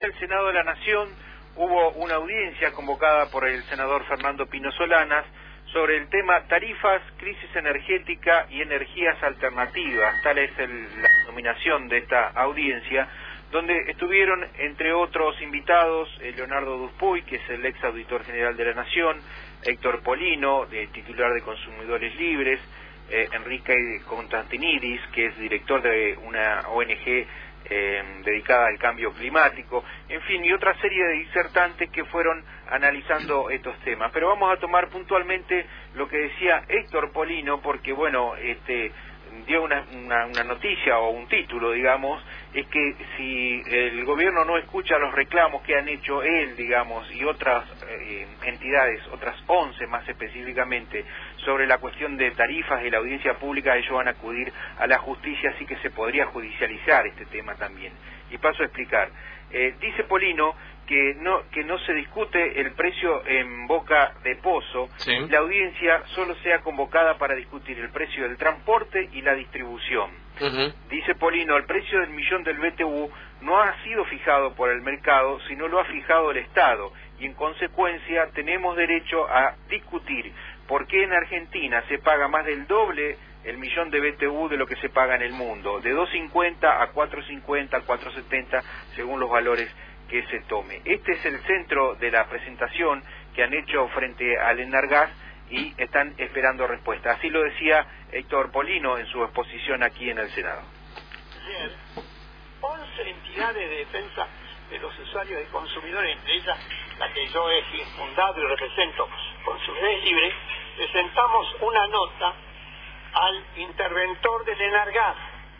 El Senado de la Nación hubo una audiencia convocada por el senador Fernando Pino Solanas sobre el tema tarifas, crisis energética y energías alternativas. Tal es la denominación de esta audiencia, donde estuvieron, entre otros invitados, Leonardo Duspuy, que es el ex auditor general de la Nación, Héctor Polino, titular de Consumidores Libres, Enrique Constantinidis, que es director de una ONG dedicada al cambio climático, en fin, y otra serie de disertantes que fueron analizando estos temas. Pero vamos a tomar puntualmente lo que decía Héctor Polino, porque bueno, dio una noticia o un título, digamos, es que si el gobierno no escucha los reclamos que han hecho él, digamos, y otras entidades, otras 11 más específicamente, sobre la cuestión de tarifas y la audiencia pública, ellos van a acudir a la justicia, así que se podría judicializar este tema también. Y paso a explicar. Dice Polino que no se discute el precio en boca de pozo, sí. La audiencia solo sea convocada para discutir el precio del transporte y la distribución. Dice Polino, el precio del millón del BTU no ha sido fijado por el mercado, sino lo ha fijado el Estado, y en consecuencia tenemos derecho a discutir por qué en Argentina se paga más del doble el millón de BTU de lo que se paga en el mundo, de 2.50 a 4.50, a 4.70, según los valores que se tome. Este es el centro de la presentación que han hecho frente al Enargas y están esperando respuesta. Así lo decía Héctor Polino en su exposición aquí en el Senado. Ayer, 11 entidades de defensa de los usuarios y consumidores, entre ellas la que yo he fundado y represento, Consumidores Libres, presentamos una nota al interventor del Enargas,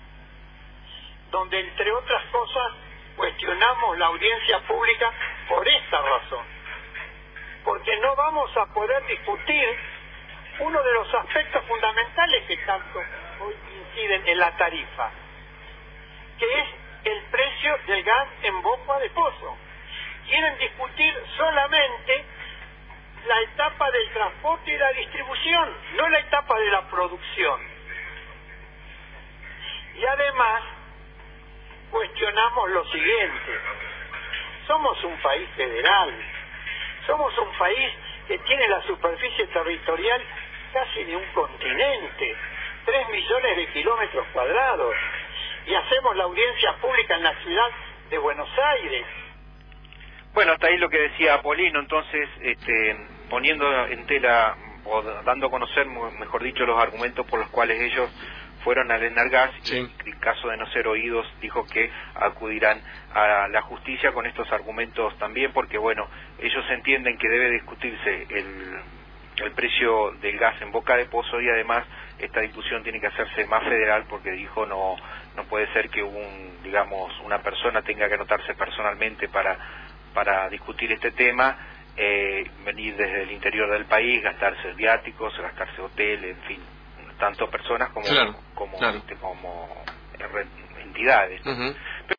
donde entre otras cosas cuestionamos la audiencia pública por esta razón, porque no vamos a poder discutir uno de los aspectos fundamentales que tanto hoy inciden en la tarifa, que es el precio del gas en boca de pozo. Quieren discutir solamente la etapa del transporte y la distribución, no la etapa de la producción. Y además cuestionamos lo siguiente: somos un país federal, somos un país que tiene la superficie territorial casi de un continente, 3 millones de kilómetros cuadrados, y hacemos la audiencia pública en la ciudad de Buenos Aires. Bueno, hasta ahí lo que decía Polino, entonces, poniendo en tela, o dando a conocer, mejor dicho, los argumentos por los cuales ellos fueron al Enargas, sí. Y en caso de no ser oídos, dijo que acudirán a la justicia con estos argumentos también, porque bueno, ellos entienden que debe discutirse el precio del gas en boca de pozo, y además esta discusión tiene que hacerse más federal, porque dijo no puede ser que una persona tenga que anotarse personalmente para discutir este tema, venir desde el interior del país, gastarse viáticos, gastarse hotel, en fin, tanto personas como entidades, ¿no?